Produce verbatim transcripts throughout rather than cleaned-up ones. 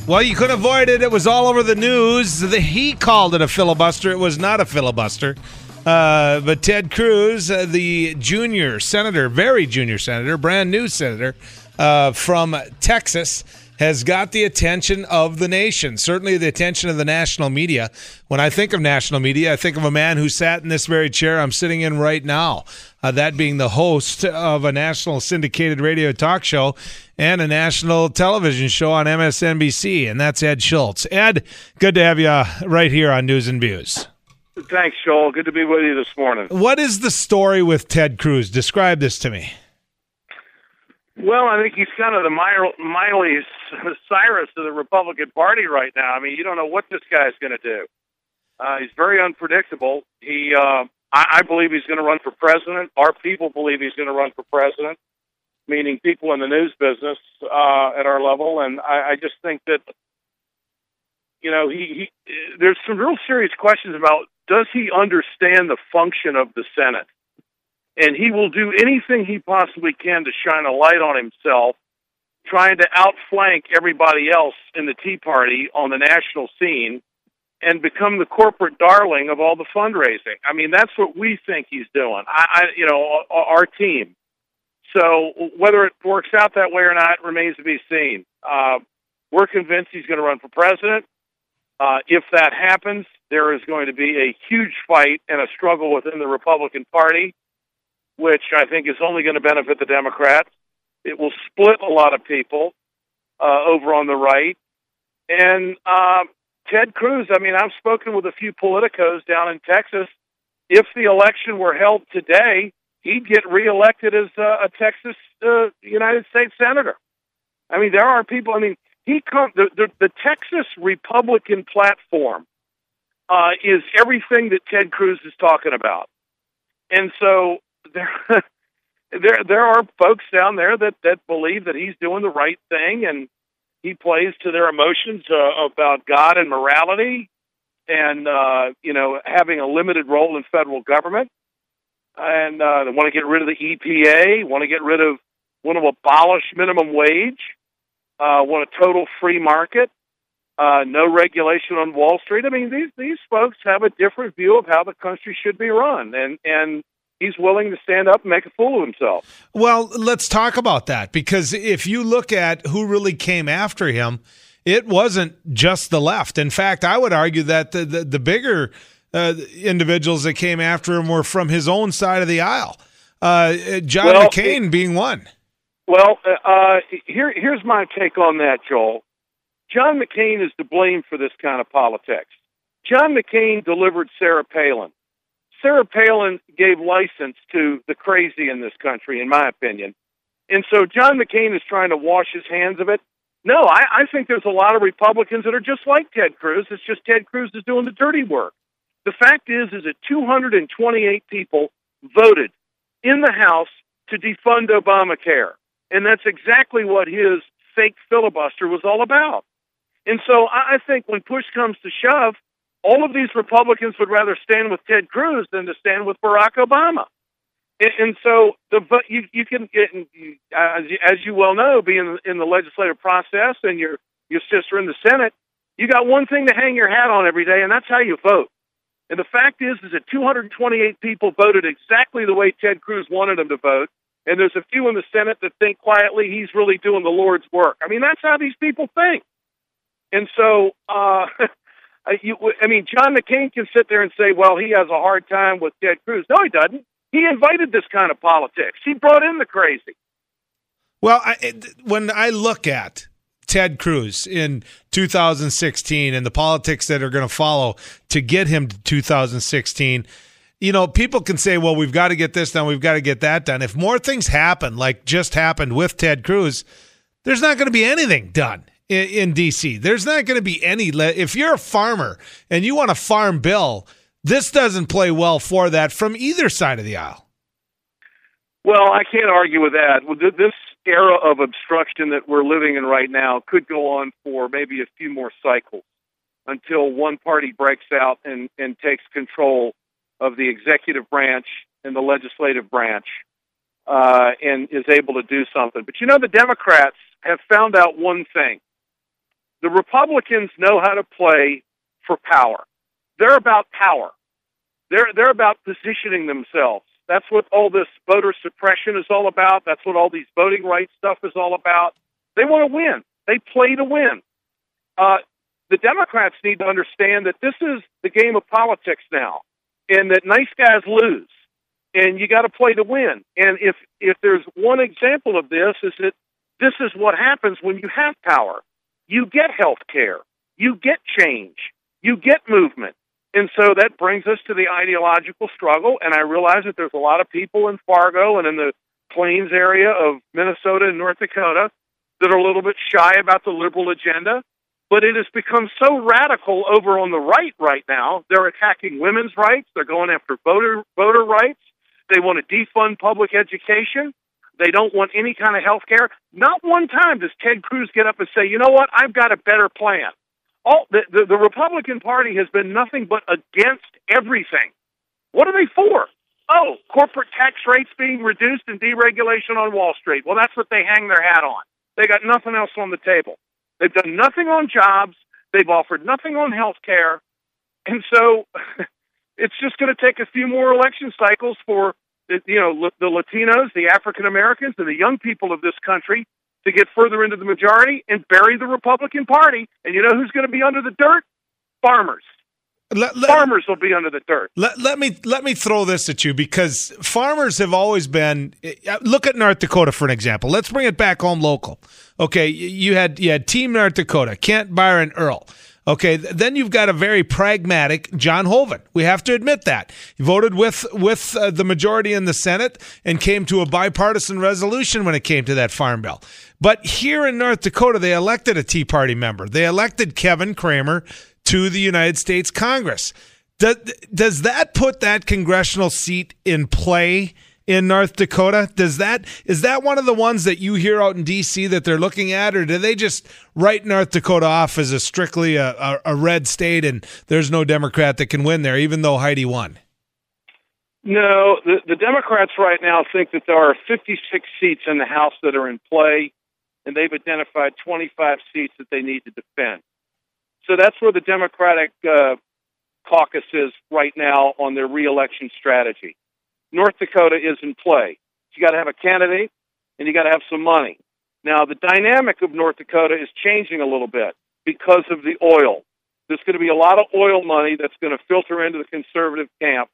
Well, you couldn't avoid it. It was all over the news. The, he called it a filibuster. It was not a filibuster. Uh, but Ted Cruz, uh, the junior senator, very junior senator, brand new senator uh, from Texas, has got the attention of the nation, certainly the attention of the national media. When I think of national media, I think of a man who sat in this very chair I'm sitting in right now, uh, that being the host of a national syndicated radio talk show and a national television show on M S N B C, and that's Ed Schultz. Ed, good to have you right here on News and Views. Thanks, Joel. Good to be with you this morning. What is the story with Ted Cruz? Describe this to me. Well, I think he's kind of the Miley Cyrus of the Republican Party right now. I mean, you don't know what this guy's going to do. Uh, he's very unpredictable. He, uh, I, I believe he's going to run for president. Our people believe he's going to run for president, meaning people in the news business uh, at our level. And I, I just think that, you know, he, he there's some real serious questions about, does he understand the function of the Senate? And he will do anything he possibly can to shine a light on himself, trying to outflank everybody else in the Tea Party on the national scene and become the corporate darling of all the fundraising. I mean, that's what we think he's doing, I, I you know, our team. So whether it works out that way or not remains to be seen. Uh, we're convinced he's going to run for president. Uh, if that happens, there is going to be a huge fight and a struggle within the Republican Party, which I think is only going to benefit the Democrats. It will split a lot of people uh, over on the right. And uh, Ted Cruz, I mean, I've spoken with a few politicos down in Texas. If the election were held today, he'd get reelected as uh, a Texas uh, United States Senator. I mean, there are people, I mean, he come, the, the, the Texas Republican platform uh, is everything that Ted Cruz is talking about. And so there, there, there are folks down there that, that believe that he's doing the right thing, and he plays to their emotions uh, about God and morality, and uh, you know, having a limited role in federal government, and uh, they want to get rid of the E P A, want to get rid of, want to abolish minimum wage, uh, want a total free market, uh, no regulation on Wall Street. I mean, these these folks have a different view of how the country should be run, and and. He's willing to stand up and make a fool of himself. Well, let's talk about that, because if you look at who really came after him, it wasn't just the left. In fact, I would argue that the, the, the bigger uh, individuals that came after him were from his own side of the aisle, uh, John well, McCain it, being one. Well, uh, here, here's my take on that, Joel. John McCain is to blame for this kind of politics. John McCain delivered Sarah Palin. Sarah Palin gave license to the crazy in this country, in my opinion. And so John McCain is trying to wash his hands of it. No, I, I think there's a lot of Republicans that are just like Ted Cruz. It's just Ted Cruz is doing the dirty work. The fact is, is that two hundred twenty-eight people voted in the House to defund Obamacare. And that's exactly what his fake filibuster was all about. And so I, I think when push comes to shove, all of these Republicans would rather stand with Ted Cruz than to stand with Barack Obama. And, and so the you, you can, as you, as you well know, being in the legislative process and your, your sister in the Senate, you got one thing to hang your hat on every day, and that's how you vote. And the fact is, is that two hundred twenty-eight people voted exactly the way Ted Cruz wanted them to vote, and there's a few in the Senate that think quietly he's really doing the Lord's work. I mean, that's how these people think. And so, uh, You, I mean, John McCain can sit there and say, well, he has a hard time with Ted Cruz. No, he doesn't. He invited this kind of politics. He brought in the crazy. Well, I, when I look at Ted Cruz in two thousand sixteen and the politics that are going to follow to get him to two thousand sixteen, you know, people can say, well, we've got to get this done, we've got to get that done. If more things happen, like just happened with Ted Cruz, there's not going to be anything done in, in D C. There's not going to be any le- – if you're a farmer and you want a farm bill, this doesn't play well for that from either side of the aisle. Well, I can't argue with that. This era of obstruction that we're living in right now could go on for maybe a few more cycles until one party breaks out and, and takes control of the executive branch and the legislative branch uh, and is able to do something. But, you know, the Democrats have found out one thing. The The Republicans know how to play for power. They're about power. They're they're about positioning themselves. That's what all this voter suppression is all about. That's what all these voting rights stuff is all about. They want to win. They play to win. Uh, the Democrats need to understand that this is the game of politics now, and that nice guys lose, and you got to play to win. And if if there's one example of this, is that this is what happens when you have power. You get health care. You get change. You get movement. And so that brings us to the ideological struggle, and I realize that there's a lot of people in Fargo and in the Plains area of Minnesota and North Dakota that are a little bit shy about the liberal agenda, but it has become so radical over on the right right now. They're attacking women's rights. They're going after voter voter rights. They want to defund public education. They don't want any kind of health care. Not one time does Ted Cruz get up and say, you know what, I've got a better plan. All, the, the, the Republican Party has been nothing but against everything. What are they for? Oh, corporate tax rates being reduced and deregulation on Wall Street. Well, that's what they hang their hat on. They got nothing else on the table. They've done nothing on jobs. They've offered nothing on health care. And so it's just going to take a few more election cycles for the, you know, the Latinos, the African Americans, and the young people of this country to get further into the majority and bury the Republican Party. And you know who's going to be under the dirt? Farmers. Let, let, farmers will be under the dirt. Let, let me let me throw this at you, because farmers have always been. Look at North Dakota for an example. Let's bring it back home local. Okay, you had you had Team North Dakota, Kent, Byron, Earl. Okay, then you've got a very pragmatic John Hoeven. We have to admit that. He voted with with uh, the majority in the Senate and came to a bipartisan resolution when it came to that farm bill. But here in North Dakota, they elected a Tea Party member. They elected Kevin Cramer to the United States Congress. Does, does that put that congressional seat in play in North Dakota? Does that is that one of the ones that you hear out in D C that they're looking at, or do they just write North Dakota off as a strictly a, a, a red state and there's no Democrat that can win there, even though Heidi won? No, the, the Democrats right now think that there are fifty-six seats in the House that are in play, and they've identified twenty-five seats that they need to defend. So that's where the Democratic uh, caucus is right now on their reelection strategy. North Dakota is in play. You got to have a candidate, and you got to have some money. Now, the dynamic of North Dakota is changing a little bit because of the oil. There's going to be a lot of oil money that's going to filter into the conservative camp,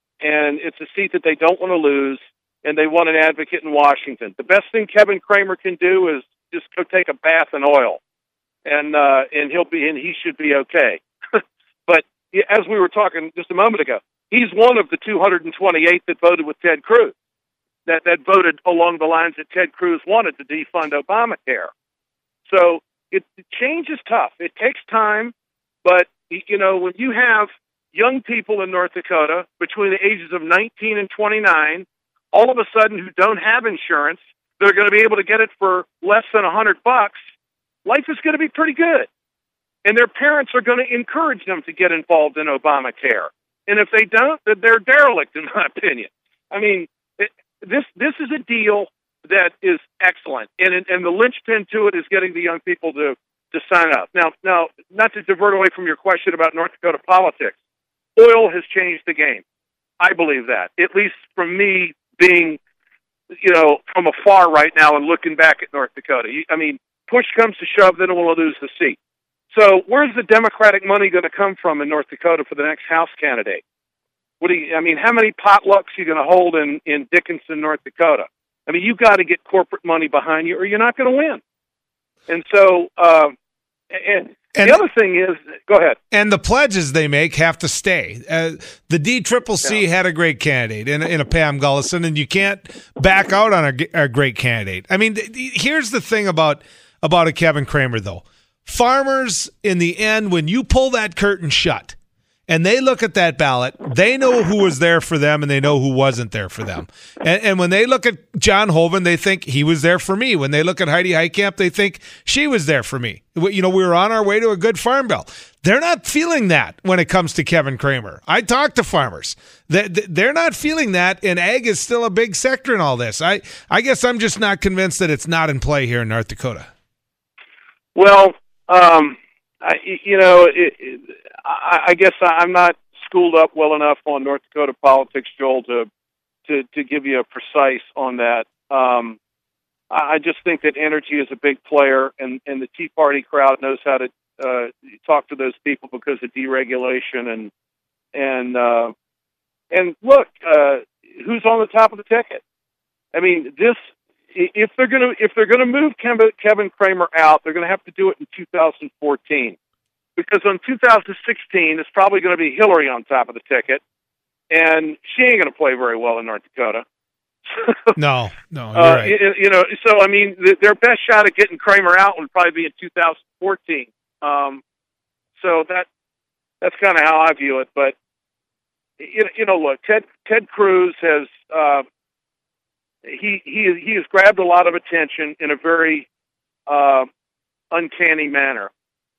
and it's a seat that they don't want to lose, and they want an advocate in Washington. The best thing Kevin Cramer can do is just go take a bath in oil, and uh, and he'll be and he should be okay. But as we were talking just a moment ago, he's one of the two hundred twenty-eight that voted with Ted Cruz, that, that voted along the lines that Ted Cruz wanted to defund Obamacare. So it, change is tough. It takes time, but, you know, when you have young people in North Dakota between the ages of nineteen and twenty-nine, all of a sudden who don't have insurance, they're going to be able to get it for less than one hundred bucks. Life is going to be pretty good. And their parents are going to encourage them to get involved in Obamacare. And if they don't, then they're derelict, in my opinion. I mean, it, this this is a deal that is excellent, and and the linchpin to it is getting the young people to, to sign up. Now, now, not to divert away from your question about North Dakota politics, oil has changed the game. I believe that, at least from me being, you know, from afar right now and looking back at North Dakota. I mean, push comes to shove, they don't want to lose the seat. So where's the Democratic money going to come from in North Dakota for the next House candidate? What do you, I mean, how many potlucks are you going to hold in, in Dickinson, North Dakota? I mean, you've got to get corporate money behind you or you're not going to win. And so, uh, and, and the other thing is, go ahead. And the pledges they make have to stay. Uh, the D C C C yeah. had a great candidate in, in a Pam Gullison, and you can't back out on a, a great candidate. I mean, th- th- here's the thing about about a Kevin Cramer, though. Farmers, in the end, when you pull that curtain shut and they look at that ballot, they know who was there for them and they know who wasn't there for them. And, and when they look at John Hoeven, they think he was there for me. When they look at Heidi Heitkamp, they think she was there for me. You know, we were on our way to a good farm bill. They're not feeling that when it comes to Kevin Cramer. I talk to farmers. They're not feeling that, and ag is still a big sector in all this. I, I guess I'm just not convinced that it's not in play here in North Dakota. Well, Um, I, you know, it, it, I, I guess I'm not schooled up well enough on North Dakota politics, Joel, to to, to give you a precise on that. Um, I just think that energy is a big player, and, and the Tea Party crowd knows how to uh, talk to those people because of deregulation and and uh, and look, uh, who's on the top of the ticket? I mean, this if they're gonna if they're gonna move Kevin, Kevin Cramer out, they're gonna have to do it in two thousand fourteen, because on two thousand sixteen it's probably going to be Hillary on top of the ticket, and she ain't going to play very well in North Dakota. no, no, you're uh, right. you, you know, so I mean, the, their best shot at getting Cramer out would probably be in two thousand fourteen. Um, so that that's kind of how I view it. But you, you know, look, Ted Ted Cruz has uh, he he he has grabbed a lot of attention in a very uh, uncanny manner.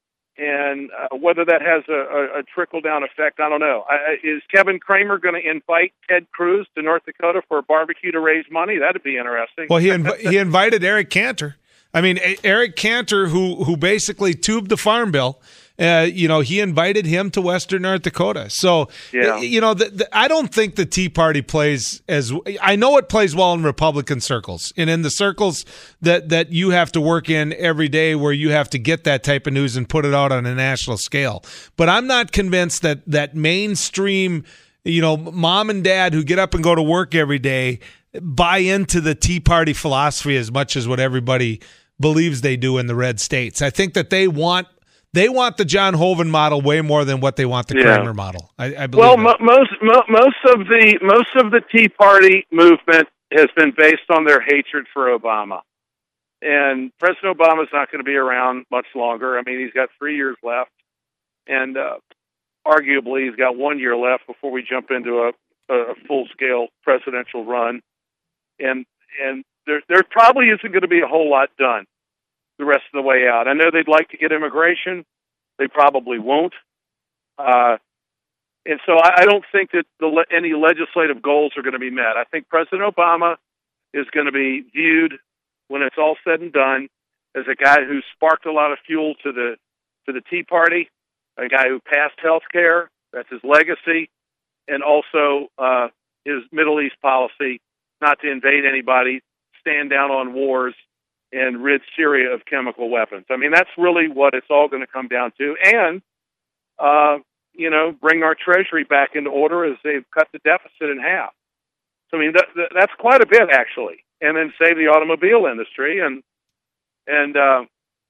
And uh, whether that has a, a, a trickle-down effect, I don't know. I, is Kevin Cramer going to invite Ted Cruz to North Dakota for a barbecue to raise money? That'd be interesting. Well, he inv- he invited Eric Cantor. I mean, Eric Cantor, who who basically tubed the Farm Bill, uh, you know, he invited him to Western North Dakota. So, yeah. you know, the, the, I don't think the Tea Party plays as – I know it plays well in Republican circles and in the circles that, that you have to work in every day where you have to get that type of news and put it out on a national scale. But I'm not convinced that that mainstream, you know, mom and dad who get up and go to work every day buy into the Tea Party philosophy as much as what everybody believes they do in the red states. I think that they want – They want the John Hoeven model way more than what they want the yeah. Cramer model. I, I believe. Well, mo- most mo- most of the most of the Tea Party movement has been based on their hatred for Obama, and President Obama's not going to be around much longer. I mean, he's got three years left, and uh, arguably he's got one year left before we jump into a, a full scale presidential run, and and there there probably isn't going to be a whole lot done the rest of the way out. I know they'd like to get immigration. They probably won't. Uh, and so I, I don't think that the, any legislative goals are going to be met. I think President Obama is going to be viewed, when it's all said and done, as a guy who sparked a lot of fuel to the to the Tea Party, a guy who passed health care. That's his legacy. And also uh, his Middle East policy, not to invade anybody, stand down on wars, and rid Syria of chemical weapons. I mean, that's really what it's all going to come down to. And, uh, you know, bring our Treasury back into order as they've cut the deficit in half. So, I mean, that, that, that's quite a bit, actually. And then save the automobile industry. And, and uh,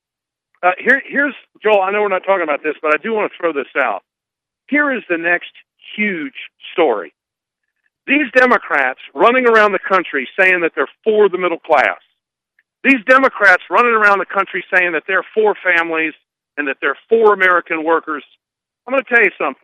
uh, here, here's, Joel, I know we're not talking about this, but I do want to throw this out. Here is the next huge story. These Democrats running around the country saying that they're for the middle class. These Democrats running around the country saying that they're for families and that they're for American workers. I'm going to tell you something.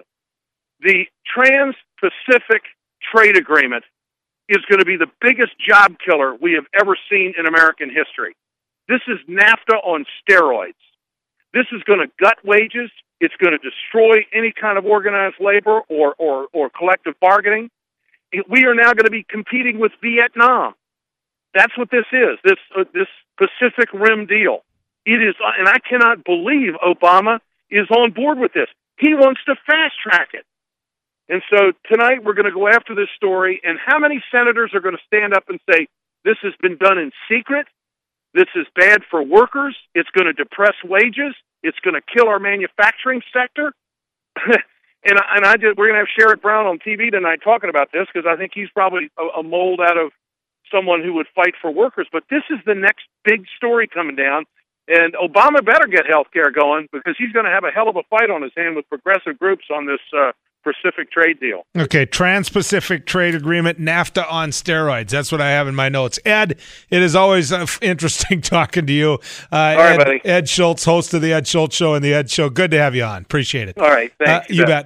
The Trans-Pacific Trade Agreement is going to be the biggest job killer we have ever seen in American history. This is NAFTA on steroids. This is going to gut wages. It's going to destroy any kind of organized labor or, or, or collective bargaining. We are now going to be competing with Vietnam. That's what this is, this uh, this Pacific Rim deal. It is, and I cannot believe Obama is on board with this. He wants to fast-track it. And so tonight we're going to go after this story, and how many senators are going to stand up and say, this has been done in secret, this is bad for workers, it's going to depress wages, it's going to kill our manufacturing sector? and I, and I did, we're going to have Sherrod Brown on T V tonight talking about this, because I think he's probably a, a mold out of someone who would fight for workers. But this is the next big story coming down, and Obama better get health care going, because he's going to have a hell of a fight on his hand with progressive groups on this uh, Pacific trade deal. Okay, Trans-Pacific Trade Agreement, NAFTA on steroids. That's what I have in my notes. Ed, it is always uh, interesting talking to you. Uh, All right, Ed, buddy. Ed Schultz, host of the Ed Schultz Show and the Ed Show. Good to have you on. Appreciate it. All right, thanks. Uh, you bet.